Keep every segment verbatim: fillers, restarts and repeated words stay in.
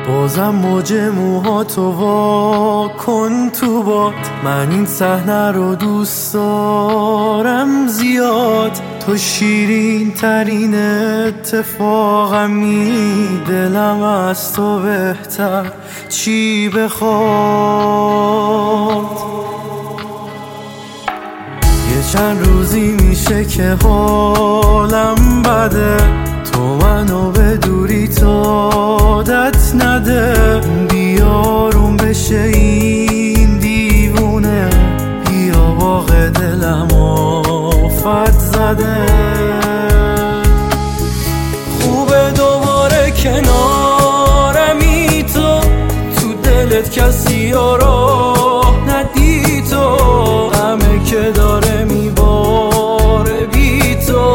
بازم موج موهاتو وا کن تو باد. من این صحنه رو دوست دارم زیاد، تو شیرین ترین اتفاقمی، دلم از تو بهتر چی بخواد. یه چند روزی میشه که حالم بده، تو منو به دوری تا عادت نده. بیارون بشه این دیوونه، بیا باغ دلم آفت زده. خوبه دوباره کنارمی، تو تو دلت کسی راه ندی، تو غمه که داره میباره بی تو.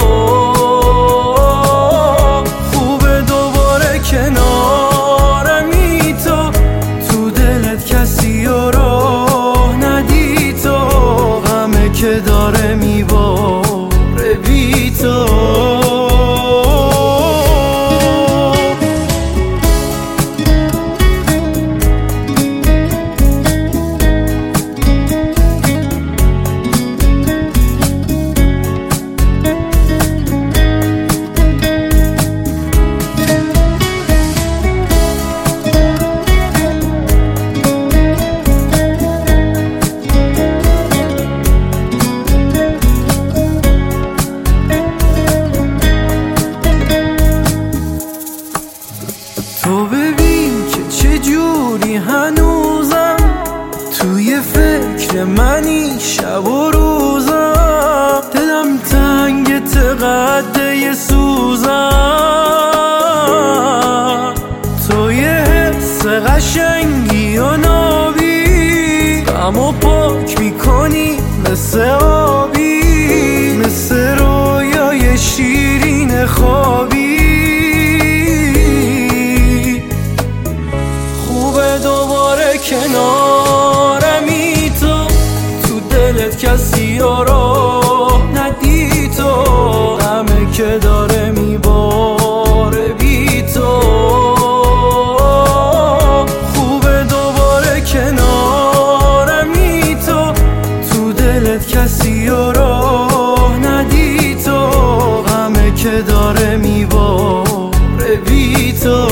خوبه دوباره کنارمی، تو تو دلت کسی راه ندی، تو غمه که داره میباره بی تو. تو ببین که چجوری هنوزم توی فکر منی شب و روزم. دلم تنگ تقده سوزم، تو یه حس قشنگی و نابی، غمو پاک میکنی مثل آبی، مثل رویای شیرین خوابی. دوباره کنارمی، تو تو دلت کسی راه ندی، تو غمه که داره میباره بی تو. خوبه دوباره کنارمی، تو تو دلت کسی راه ندی، تو غمه که داره میباره بی تو.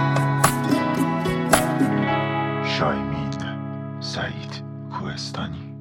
شایمین سعید کوهستانی.